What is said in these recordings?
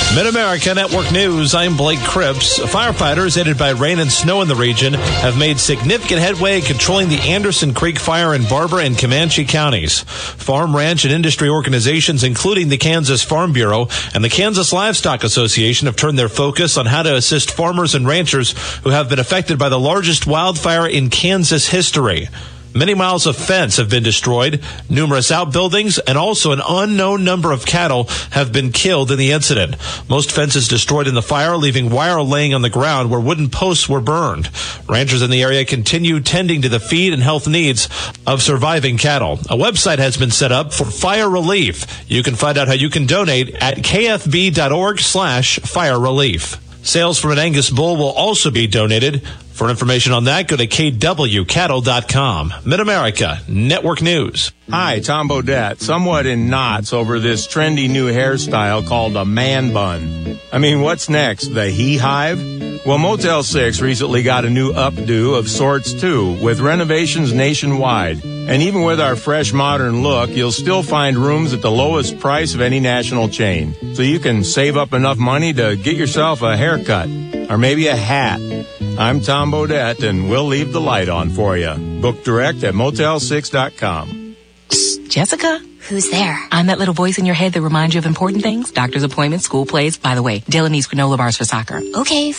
Mid-America Network News, I'm Blake Cripps. Firefighters, aided by rain and snow in the region, have made significant headway in controlling the Anderson Creek fire in Barber and Comanche counties. Farm, ranch, and industry organizations, including the Kansas Farm Bureau and the Kansas Livestock Association, have turned their focus on how to assist farmers and ranchers who have been affected by the largest wildfire in Kansas history. Many miles of fence have been destroyed, numerous outbuildings, and also an unknown number of cattle have been killed in the incident. Most fences destroyed in the fire, leaving wire laying on the ground where wooden posts were burned. Ranchers in the area continue tending to the feed and health needs of surviving cattle. A website has been set up for fire relief. You can find out how you can donate at kfb.org/fire relief. Sales from an Angus bull will also be donated. For information on that, go to kwcattle.com. Mid-America Network News. Hi, Tom Bodette. Somewhat in knots over this trendy new hairstyle called a man bun. I mean, what's next? The He Hive? Well, Motel 6 recently got a new updo of sorts, too, with renovations nationwide. And even with our fresh, modern look, you'll still find rooms at the lowest price of any national chain. So you can save up enough money to get yourself a haircut or maybe a hat. I'm Tom Bodette, and we'll leave the light on for you. Book direct at motel6.com. Psst, Jessica? Who's there? I'm that little voice in your head that reminds you of important things. Doctor's appointments, school plays. By the way, Dylan needs granola bars for soccer. Okay,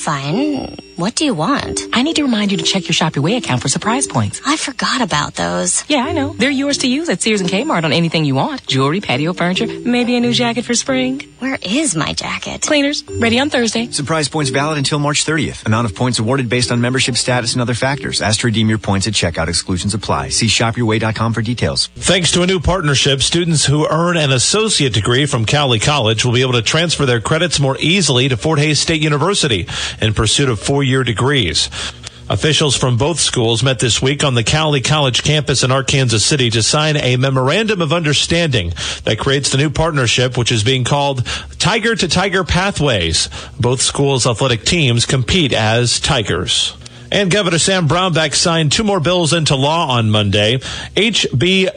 fine. What do you want? I need to remind you to check your Shop Your Way account for surprise points. I forgot about those. Yeah, I know. They're yours to use at Sears and Kmart on anything you want. Jewelry, patio furniture, maybe a new jacket for spring. Where is my jacket? Cleaners, ready on Thursday. Surprise points valid until March 30th. Amount of points awarded based on membership status and other factors. Ask to redeem your points at checkout. Exclusions apply. See shopyourway.com for details. Thanks to a new partnership, students who earn an associate degree from Cowley College will be able to transfer their credits more easily to Fort Hays State University in pursuit of four-year degrees. Officials from both schools met this week on the Cowley College campus in Arkansas City to sign a memorandum of understanding that creates the new partnership, which is being called Tiger to Tiger Pathways. Both schools' athletic teams compete as Tigers. And Governor Sam Brownback signed two more bills into law on Monday. HB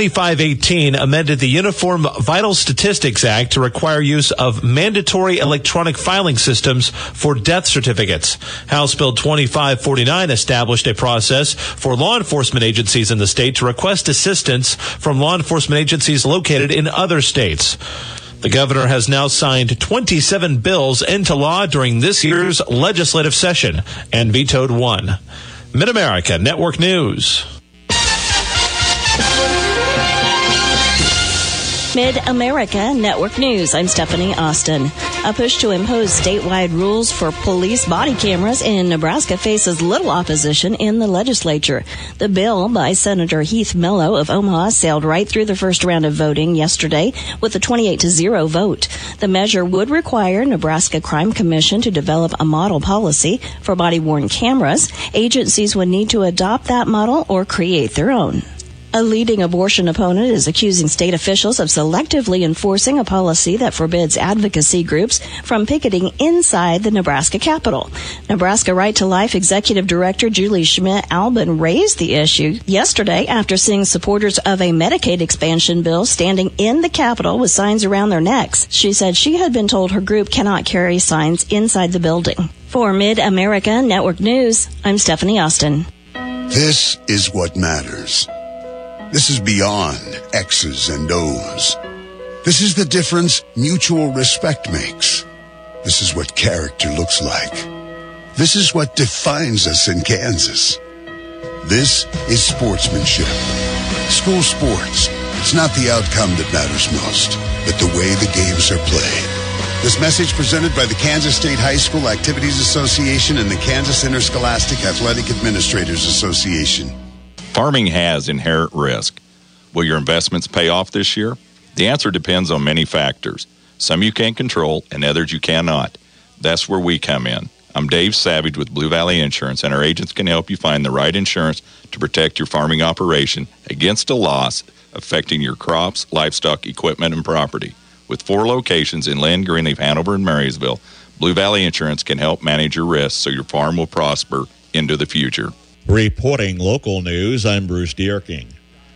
2518 amended the Uniform Vital Statistics Act to require use of mandatory electronic filing systems for death certificates. House Bill 2549 established a process for law enforcement agencies in the state to request assistance from law enforcement agencies located in other states. The governor has now signed 27 bills into law during this year's legislative session and vetoed one. Mid-America Network News. Mid-America Network News. I'm Stephanie Austin. A push to impose statewide rules for police body cameras in Nebraska faces little opposition in the legislature. The bill by Senator Heath Mello of Omaha sailed right through the first round of voting yesterday with a 28-0 vote. The measure would require Nebraska Crime Commission to develop a model policy for body-worn cameras. Agencies would need to adopt that model or create their own. A leading abortion opponent is accusing state officials of selectively enforcing a policy that forbids advocacy groups from picketing inside the Nebraska Capitol. Nebraska Right to Life Executive Director Julie Schmidt-Albin raised the issue yesterday after seeing supporters of a Medicaid expansion bill standing in the Capitol with signs around their necks. She said she had been told her group cannot carry signs inside the building. For Mid-America Network News, I'm Stephanie Austin. This is what matters. This is beyond X's and O's. This is the difference mutual respect makes. This is what character looks like. This is what defines us in Kansas. This is sportsmanship. School sports. It's not the outcome that matters most, but the way the games are played. This message presented by the Kansas State High School Activities Association and the Kansas Interscholastic Athletic Administrators Association. Farming has inherent risk. Will your investments pay off this year? The answer depends on many factors. Some you can control and others you cannot. That's where we come in. I'm Dave Savage with Blue Valley Insurance, and our agents can help you find the right insurance to protect your farming operation against a loss affecting your crops, livestock, equipment, and property. With 4 locations in Lynn, Greenleaf, Hanover, and Marysville, Blue Valley Insurance can help manage your risks so your farm will prosper into the future. Reporting local news, I'm Bruce Dierking.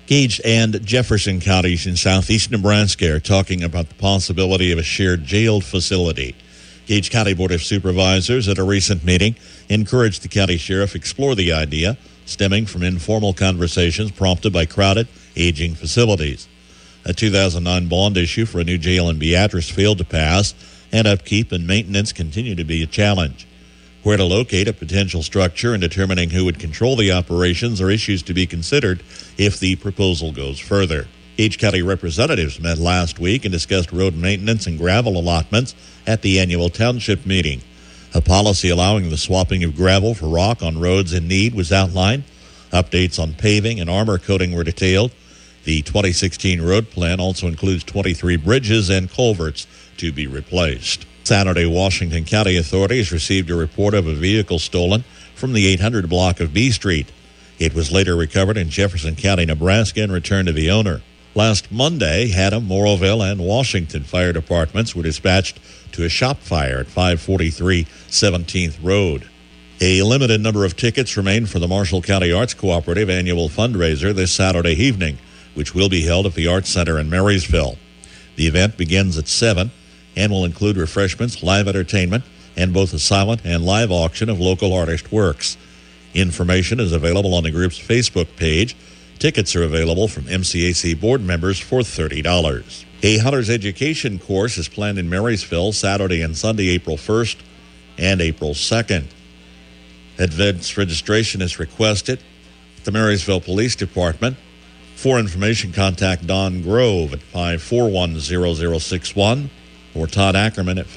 Gage and Jefferson counties in southeast Nebraska are talking about the possibility of a shared jail facility. Gage County Board of Supervisors at a recent meeting encouraged the county sheriff explore the idea, stemming from informal conversations prompted by crowded, aging facilities. A 2009 bond issue for a new jail in Beatrice failed to pass, and upkeep and maintenance continue to be a challenge. Where to locate a potential structure and determining who would control the operations are issues to be considered if the proposal goes further. Gage County representatives met last week and discussed road maintenance and gravel allotments at the annual township meeting. A policy allowing the swapping of gravel for rock on roads in need was outlined. Updates on paving and armor coating were detailed. The 2016 road plan also includes 23 bridges and culverts to be replaced. Saturday, Washington County authorities received a report of a vehicle stolen from the 800 block of B Street. It was later recovered in Jefferson County, Nebraska, and returned to the owner. Last Monday, Haddam, Morrowville, and Washington fire departments were dispatched to a shop fire at 543 17th Road. A limited number of tickets remain for the Marshall County Arts Cooperative annual fundraiser this Saturday evening, which will be held at the Arts Center in Marysville. The event begins at 7 and will include refreshments, live entertainment, and both a silent and live auction of local artist works. Information is available on the group's Facebook page. Tickets are available from MCAC board members for $30. A hunter's education course is planned in Marysville Saturday and Sunday, April 1st and April 2nd. Advance registration is requested at the Marysville Police Department. For information, contact Don Grove at 541-0061 or Todd Ackerman at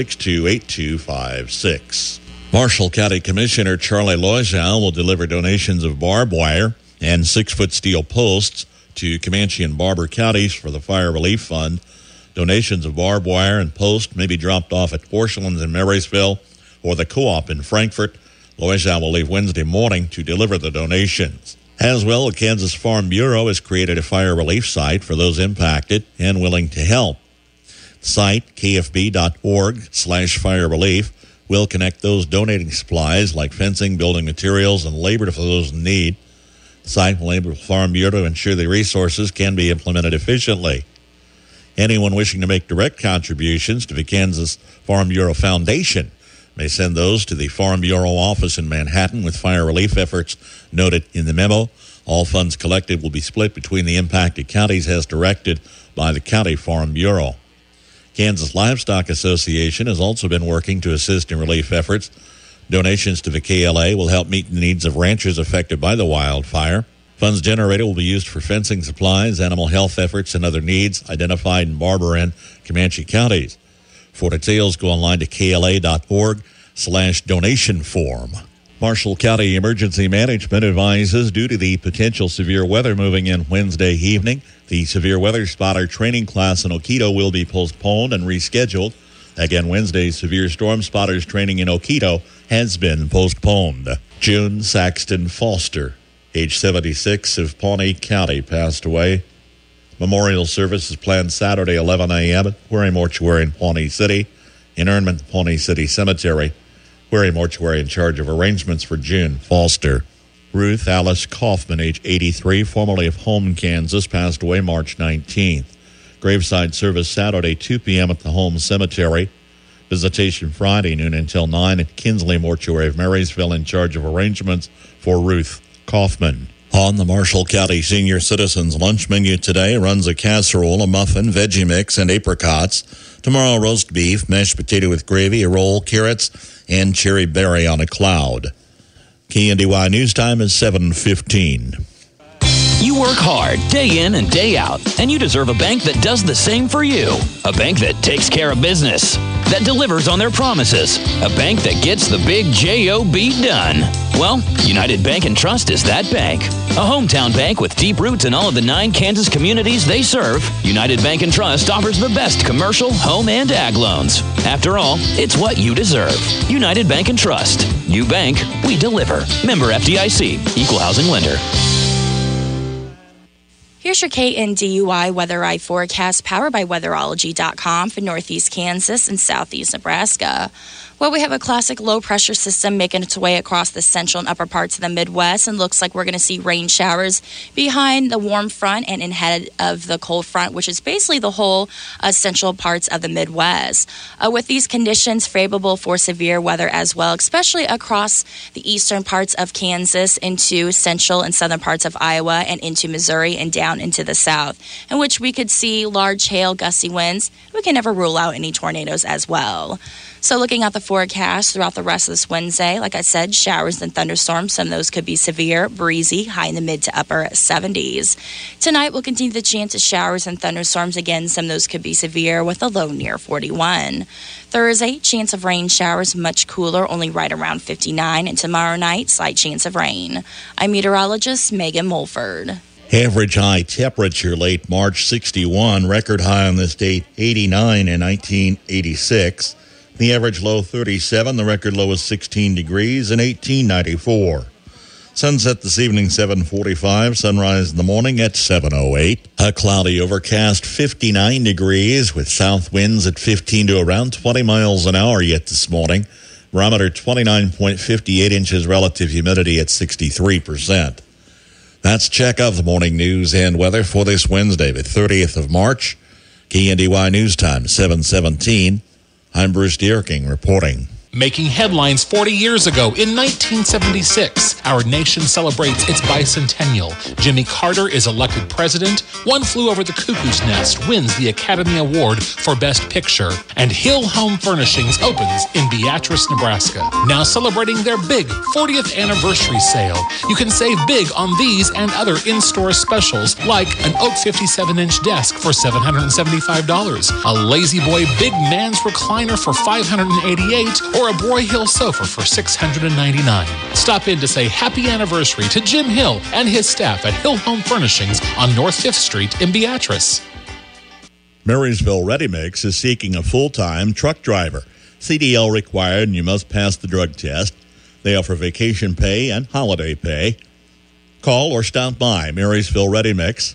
562-8256. Marshall County Commissioner Charlie Loisel will deliver donations of barbed wire and 6-foot steel posts to Comanche and Barber counties for the Fire Relief Fund. Donations of barbed wire and posts may be dropped off at Porcelains in Marysville or the Co-op in Frankfort. Loisel will leave Wednesday morning to deliver the donations. As well, the Kansas Farm Bureau has created a fire relief site for those impacted and willing to help. The site, kfb.org/fire relief, will connect those donating supplies like fencing, building materials, and labor for those in need. The site will enable the Farm Bureau to ensure the resources can be implemented efficiently. Anyone wishing to make direct contributions to the Kansas Farm Bureau Foundation may send those to the Farm Bureau office in Manhattan with fire relief efforts noted in the memo. All funds collected will be split between the impacted counties as directed by the County Farm Bureau. Kansas Livestock Association has also been working to assist in relief efforts. Donations to the KLA will help meet the needs of ranchers affected by the wildfire. Funds generated will be used for fencing supplies, animal health efforts, and other needs identified in Barber and Comanche counties. For details, go online to kla.org/donation form. Marshall County Emergency Management advises due to the potential severe weather moving in Wednesday evening, the Severe Weather Spotter training class in Oketo will be postponed and rescheduled. Again, Wednesday's Severe Storm Spotters training in Oketo has been postponed. June Saxton Foster, age 76, of Pawnee County, passed away. Memorial service is planned Saturday, 11 a.m. at Quarry Mortuary in Pawnee City. Interment, Pawnee City Cemetery. Quarry Mortuary in charge of arrangements for June Foster. Ruth Alice Kaufman, age 83, formerly of Home, Kansas, passed away March 19th. Graveside service Saturday, 2 p.m. at the Home Cemetery. Visitation Friday, noon until 9 at Kinsley Mortuary of Marysville, in charge of arrangements for Ruth Kaufman. On the Marshall County Senior Citizens lunch menu today runs a casserole, a muffin, veggie mix, and apricots. Tomorrow, roast beef, mashed potato with gravy, a roll, carrots, and cherry berry on a cloud. KNDY News Time is 7:15. You work hard, day in and day out, and you deserve a bank that does the same for you. A bank that takes care of business, that delivers on their promises. A bank that gets the big J-O-B done. Well, United Bank and Trust is that bank. A hometown bank with deep roots in all of the 9 Kansas communities they serve, United Bank and Trust offers the best commercial, home, and ag loans. After all, it's what you deserve. United Bank and Trust. You bank, we deliver. Member FDIC. Equal housing lender. Here's your KNDUI Weather Eye forecast powered by weatherology.com for northeast Kansas and southeast Nebraska. Well, we have a classic low-pressure system making its way across the central and upper parts of the Midwest, and looks like we're going to see rain showers behind the warm front and ahead of the cold front, which is basically the whole central parts of the Midwest. With these conditions, favorable for severe weather as well, especially across the eastern parts of Kansas into central and southern parts of Iowa and into Missouri and down into the south, in which we could see large hail, gusty winds. We can never rule out any tornadoes as well. So looking at the forecast throughout the rest of this Wednesday, like I said, showers and thunderstorms. Some of those could be severe, breezy, high in the mid to upper 70s. Tonight, we'll continue the chance of showers and thunderstorms. Again, some of those could be severe with a low near 41. Thursday, chance of rain showers, much cooler, only right around 59. And tomorrow night, slight chance of rain. I'm meteorologist Megan Mulford. Average high temperature late March 61, record high on this date 89 in 1986. The average low 37, the record low is 16 degrees in 1894. Sunset this evening 7:45, sunrise in the morning at 7:08. A cloudy overcast 59 degrees with south winds at 15 to around 20 miles an hour yet this morning. Barometer 29.58 inches, relative humidity at 63%. That's check of the morning news and weather for this Wednesday, the 30th of March. KNDY News Time 7:17. I'm Bruce Dierking reporting. Making headlines 40 years ago in 1976, our nation celebrates its bicentennial. Jimmy Carter is elected president. One Flew Over the Cuckoo's Nest wins the Academy Award for Best Picture. And Hill Home Furnishings opens in Beatrice, Nebraska. Now celebrating their big 40th anniversary sale. You can save big on these and other in-store specials, like an oak 57-inch desk for $775, a Lazy Boy Big Man's Recliner for $588, or a Broyhill sofa for $699. Stop in to say happy anniversary to Jim Hill and his staff at Hill Home Furnishings on North 5th Street in Beatrice. Marysville Ready Mix is seeking a full-time truck driver. CDL required, and you must pass the drug test. They offer vacation pay and holiday pay. Call or stop by Marysville Ready Mix,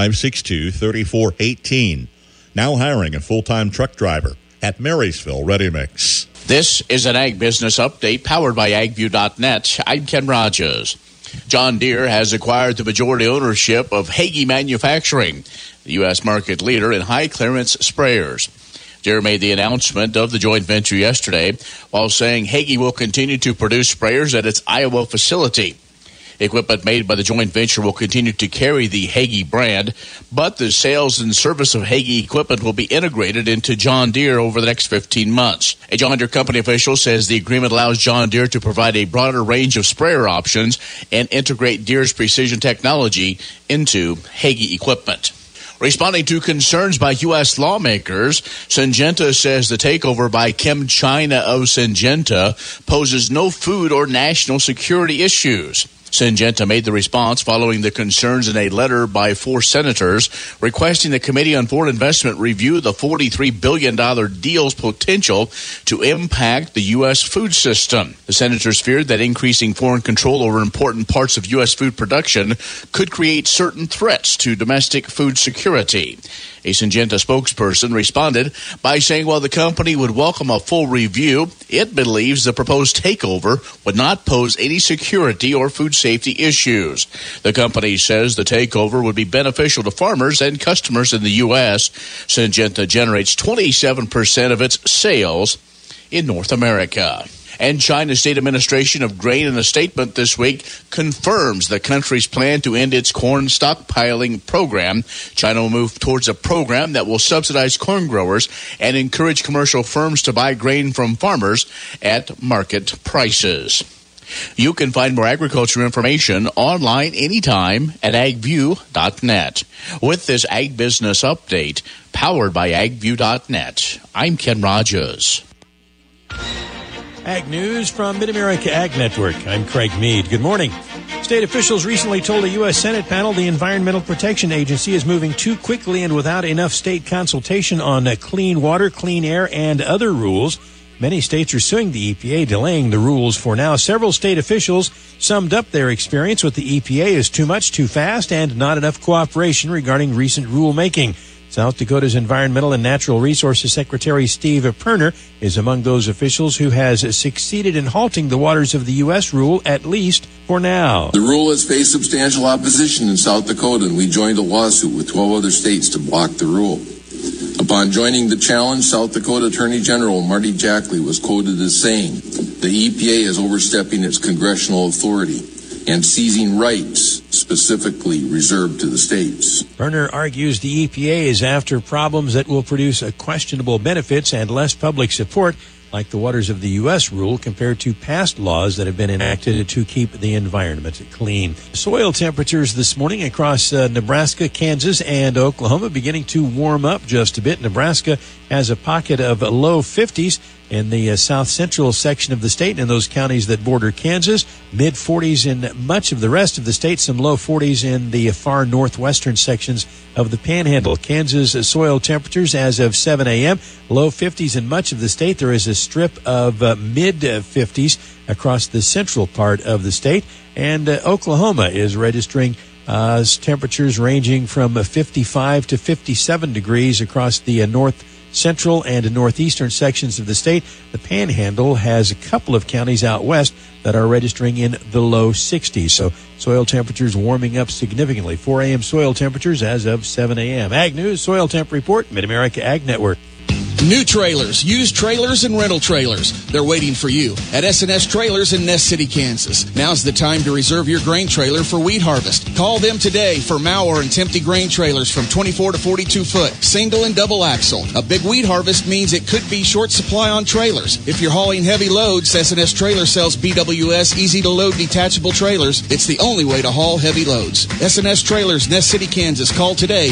562-3418. Now hiring a full-time truck driver at Marysville Ready Mix. This is an Ag Business Update powered by AgView.net. I'm Ken Rogers. John Deere has acquired the majority ownership of Hagie Manufacturing, the U.S. market leader in high-clearance sprayers. Deere made the announcement of the joint venture yesterday while saying Hagie will continue to produce sprayers at its Iowa facility. Equipment made by the joint venture will continue to carry the Hagie brand, but the sales and service of Hagie equipment will be integrated into John Deere over the next 15 months. A John Deere company official says the agreement allows John Deere to provide a broader range of sprayer options and integrate Deere's precision technology into Hagie equipment. Responding to concerns by U.S. lawmakers, Syngenta says the takeover by ChemChina of Syngenta poses no food or national security issues. Syngenta made the response following the concerns in a letter by 4 senators requesting the Committee on Foreign Investment review the $43 billion deal's potential to impact the U.S. food system. The senators feared that increasing foreign control over important parts of U.S. food production could create certain threats to domestic food security. A Syngenta spokesperson responded by saying while the company would welcome a full review, it believes the proposed takeover would not pose any security or food safety issues. The company says the takeover would be beneficial to farmers and customers in the U.S. Syngenta generates 27% of its sales in North America. And China's State Administration of Grain in a statement this week confirms the country's plan to end its corn stockpiling program. China will move towards a program that will subsidize corn growers and encourage commercial firms to buy grain from farmers at market prices. You can find more agriculture information online anytime at agview.net. With this Ag Business Update, powered by agview.net, I'm Ken Rogers. Ag News from Mid-America Ag Network. I'm Craig Mead. Good morning. State officials recently told a U.S. Senate panel the Environmental Protection Agency is moving too quickly and without enough state consultation on clean water, clean air, and other rules. Many states are suing the EPA, delaying the rules for now. Several state officials summed up their experience with the EPA as too much, too fast, and not enough cooperation regarding recent rulemaking. South Dakota's Environmental and Natural Resources Secretary Steve Perner is among those officials who has succeeded in halting the Waters of the U.S. rule, at least for now. The rule has faced substantial opposition in South Dakota, and we joined a lawsuit with 12 other states to block the rule. Upon joining the challenge, South Dakota Attorney General Marty Jackley was quoted as saying, "The EPA is overstepping its congressional authority and seizing rights specifically reserved to the states." Berner argues the EPA is after problems that will produce questionable benefits and less public support, like the Waters of the U.S. rule, compared to past laws that have been enacted to keep the environment clean. Soil temperatures this morning across Nebraska, Kansas, and Oklahoma beginning to warm up just a bit. Nebraska has a pocket of low 50s in the south central section of the state and in those counties that border Kansas. Mid 40s in much of the rest of the state, some low 40s in the far northwestern sections of the Panhandle. Kansas soil temperatures as of 7 a.m., low 50s in much of the state. There is a strip of mid 50s across the central part of the state. And Oklahoma is registering temperatures ranging from 55 to 57 degrees across the north central and northeastern sections of the state. The Panhandle has a couple of counties out west that are registering in the low 60s. So soil temperatures warming up significantly. 4 a.m. soil temperatures as of 7 a.m. Ag News Soil Temp Report, Mid-America Ag Network. New trailers, used trailers, and rental trailers. They're waiting for you at S&S Trailers in Nest City, Kansas. Now's the time to reserve your grain trailer for wheat harvest. Call them today for Mauer and Tempty grain trailers from 24 to 42 foot, single and double axle. A big wheat harvest means it could be short supply on trailers. If you're hauling heavy loads, S&S Trailer sells BWS easy-to-load detachable trailers. It's the only way to haul heavy loads. S&S Trailers, Nest City, Kansas. Call today,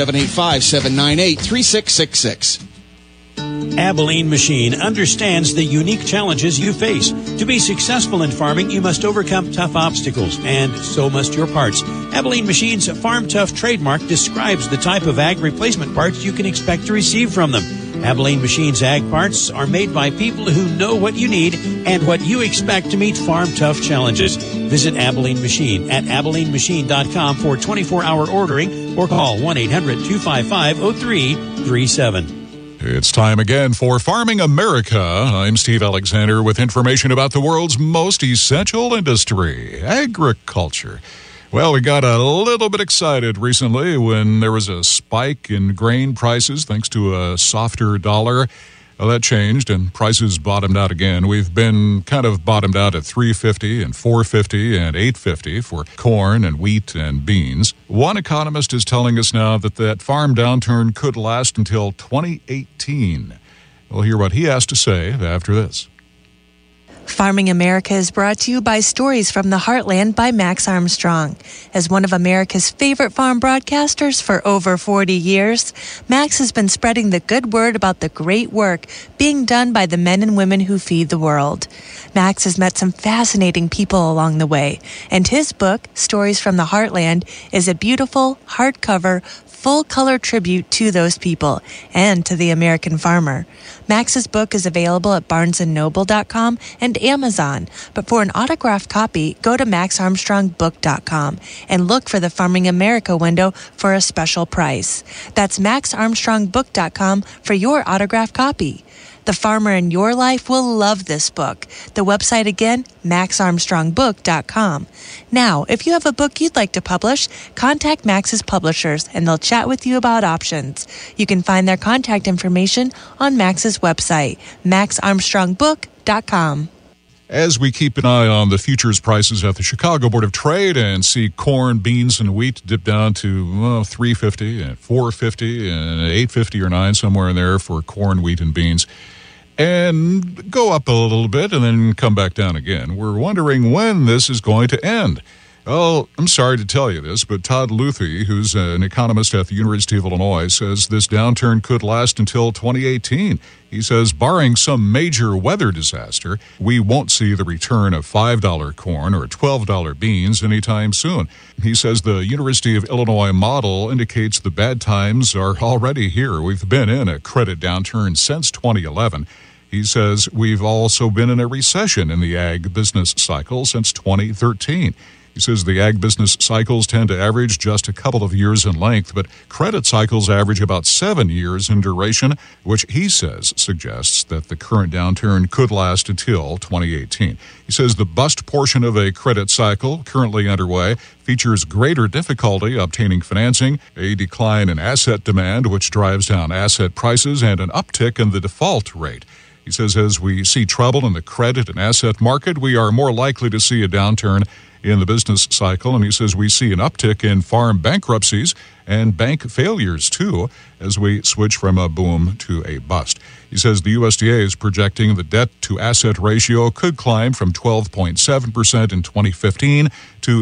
785-798-3666. Abilene Machine understands the unique challenges you face. To be successful in farming, you must overcome tough obstacles, and so must your parts. Abilene Machine's Farm Tough trademark describes the type of ag replacement parts you can expect to receive from them. Abilene Machine's ag parts are made by people who know what you need and what you expect to meet Farm Tough challenges. Visit Abilene Machine at AbileneMachine.com for 24-hour ordering or call 1-800-255-0337. It's time again for Farming America. I'm Steve Alexander with information about the world's most essential industry, agriculture. Well, we got a little bit excited recently when there was a spike in grain prices thanks to a softer dollar. Well, that changed and prices bottomed out again. We've been kind of bottomed out at $3.50 and $4.50 and $8.50 for corn and wheat and beans. One economist is telling us now that farm downturn could last until 2018. We'll hear what he has to say after this. Farming America is brought to you by Stories from the Heartland by Max Armstrong. As one of America's favorite farm broadcasters for over 40 years, Max has been spreading the good word about the great work being done by the men and women who feed the world. Max has met some fascinating people along the way, and his book, Stories from the Heartland, is a beautiful, hardcover, full-color tribute to those people and to the American farmer. Max's book is available at BarnesandNoble.com and Amazon, but for an autographed copy, go to MaxArmstrongBook.com and look for the Farming America window for a special price. That's MaxArmstrongBook.com for your autographed copy. The farmer in your life will love this book. The website again, MaxArmstrongBook.com. Now, if you have a book you'd like to publish, contact Max's publishers and they'll chat with you about options. You can find their contact information on Max's website, MaxArmstrongBook.com. As we keep an eye on the futures prices at the Chicago Board of Trade and see corn, beans, and wheat dip down to $3.50 and $4.50 and $8.50 or $9, somewhere in there for corn, wheat, and beans, and go up a little bit and then come back down again. We're wondering when this is going to end. Oh, I'm sorry to tell you this, but Todd Luthi, who's an economist at the University of Illinois, says this downturn could last until 2018. He says, barring some major weather disaster, we won't see the return of $5 corn or $12 beans anytime soon. He says the University of Illinois model indicates the bad times are already here. We've been in a credit downturn since 2011. He He says we've also been in a recession in the ag business cycle since 2013. He says the ag business cycles tend to average just a couple of years in length, but credit cycles average about 7 years in duration, which he says suggests that the current downturn could last until 2018. He says the bust portion of a credit cycle currently underway features greater difficulty obtaining financing, a decline in asset demand, which drives down asset prices, and an uptick in the default rate. He says as we see trouble in the credit and asset market, we are more likely to see a downturn in the business cycle, and he says we see an uptick in farm bankruptcies and bank failures, too, as we switch from a boom to a bust. He says the USDA is projecting the debt-to-asset ratio could climb from 12.7% in 2015 to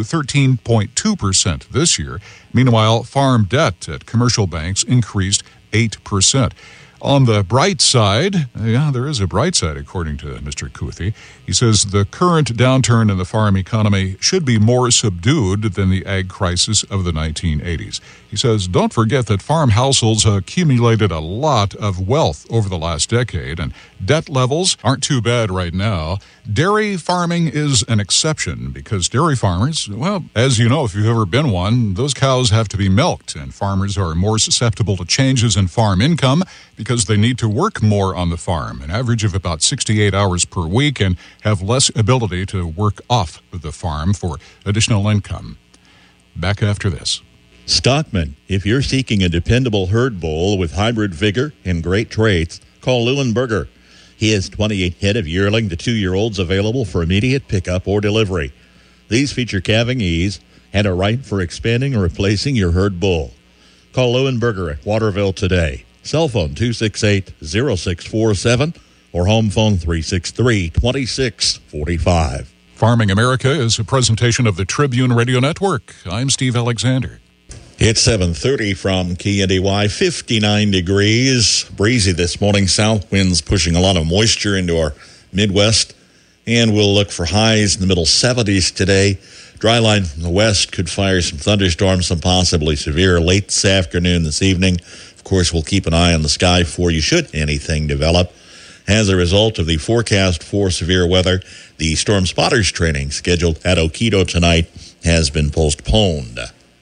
13.2% this year. Meanwhile, farm debt at commercial banks increased 8%. On the bright side, there is a bright side, according to Mr. Kuthi. He says the current downturn in the farm economy should be more subdued than the ag crisis of the 1980s. He says, don't forget that farm households accumulated a lot of wealth over the last decade, and debt levels aren't too bad right now. Dairy farming is an exception because dairy farmers, well, as you know, if you've ever been one, those cows have to be milked, and farmers are more susceptible to changes in farm income because they need to work more on the farm, an average of about 68 hours per week, and have less ability to work off the farm for additional income. Back after this. Stockman, if you're seeking a dependable herd bull with hybrid vigor and great traits, call Leuenberger. He has 28 head of yearling to 2-year-olds available for immediate pickup or delivery. These feature calving ease and are right for expanding or replacing your herd bull. Call Leuenberger at Waterville today. Cell phone 268-0647 or home phone 363-2645. Farming America is a presentation of the Tribune Radio Network. I'm Steve Alexander. It's 7:30 from KNDY, 59 degrees. Breezy this morning. South winds pushing a lot of moisture into our Midwest. And we'll look for highs in the middle 70s today. Dry line from the west could fire some thunderstorms, some possibly severe late this afternoon, this evening. Of course, we'll keep an eye on the sky for you should anything develop. As a result of the forecast for severe weather, the Storm Spotters training scheduled at Oquito tonight has been postponed.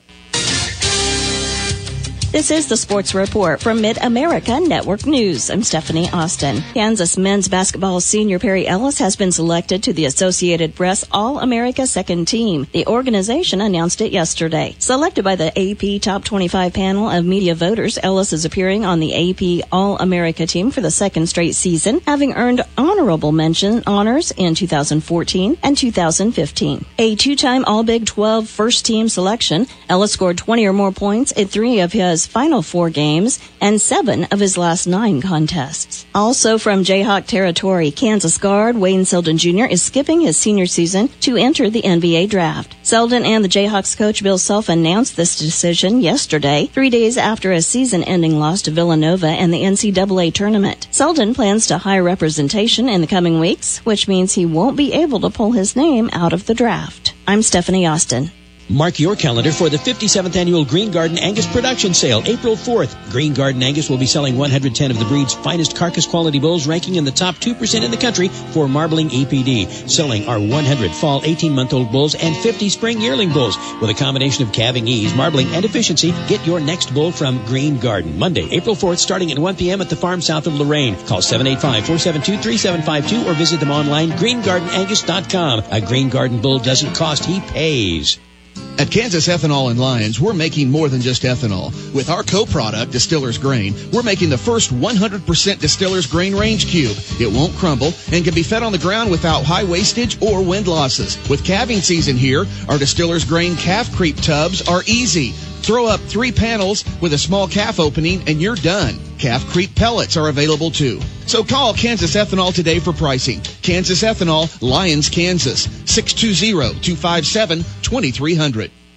This is the Sports Report from Mid-America Network News. I'm Stephanie Austin. Kansas men's basketball senior Perry Ellis has been selected to the Associated Press All-America Second Team. The organization announced it yesterday. Selected by the AP Top 25 panel of media voters, Ellis is appearing on the AP All-America team for the second straight season, having earned honorable mention honors in 2014 and 2015. A two-time All-Big 12 first-team selection, Ellis scored 20 or more points at 3 of his final 4 games and 7 of his last 9 contests. Also from Jayhawk territory, Kansas guard Wayne Selden Jr. is skipping his senior season to enter the NBA draft. Selden and the Jayhawks coach Bill Self announced this decision yesterday, 3 days after a season-ending loss to Villanova and the NCAA tournament. Selden plans to hire representation in the coming weeks, which means he won't be able to pull his name out of the draft. I'm Stephanie Austin. Mark your calendar for the 57th Annual Green Garden Angus Production Sale, April 4th. Green Garden Angus will be selling 110 of the breed's finest carcass quality bulls, ranking in the top 2% in the country for marbling EPD. Selling are 100 fall 18-month-old bulls and 50 spring yearling bulls. With a combination of calving ease, marbling, and efficiency, get your next bull from Green Garden. Monday, April 4th, starting at 1 p.m. at the farm south of Lorraine. Call 785-472-3752 or visit them online, greengardenangus.com. A Green Garden bull doesn't cost, he pays. At Kansas Ethanol and Lyons, we're making more than just ethanol. With our co-product, Distiller's Grain, we're making the first 100% Distiller's Grain Range Cube. It won't crumble and can be fed on the ground without high wastage or wind losses. With calving season here, our Distiller's Grain calf creep tubs are easy. Throw up 3 panels with a small calf opening and you're done. Calf creep pellets are available too. So call Kansas Ethanol today for pricing. Kansas Ethanol, Lyons, Kansas, 620-257-2300.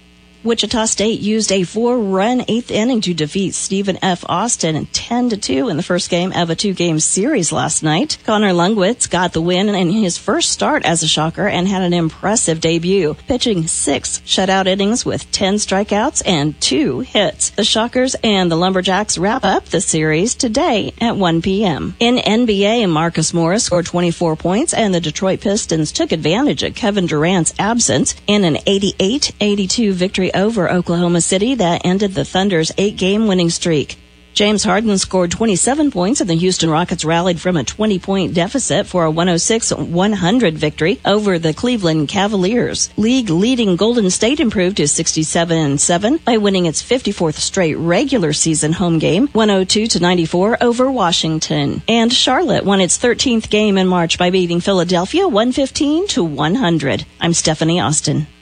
Wichita State used a 4-run 8th inning to defeat Stephen F. Austin 10-2 in the first game of a 2-game series last night. Connor Lungwitz got the win in his first start as a Shocker and had an impressive debut, pitching 6 shutout innings with 10 strikeouts and 2 hits. The Shockers and the Lumberjacks wrap up the series today at 1 p.m. In NBA, Marcus Morris scored 24 points, and the Detroit Pistons took advantage of Kevin Durant's absence in an 88-82 victory over Oklahoma City that ended the Thunder's 8-game winning streak. James Harden scored 27 points, and the Houston Rockets rallied from a 20-point deficit for a 106-100 victory over the Cleveland Cavaliers. League-leading Golden State improved to 67-7 by winning its 54th straight regular season home game, 102-94 over Washington. And Charlotte won its 13th game in March by beating Philadelphia 115-100. I'm Stephanie Austin.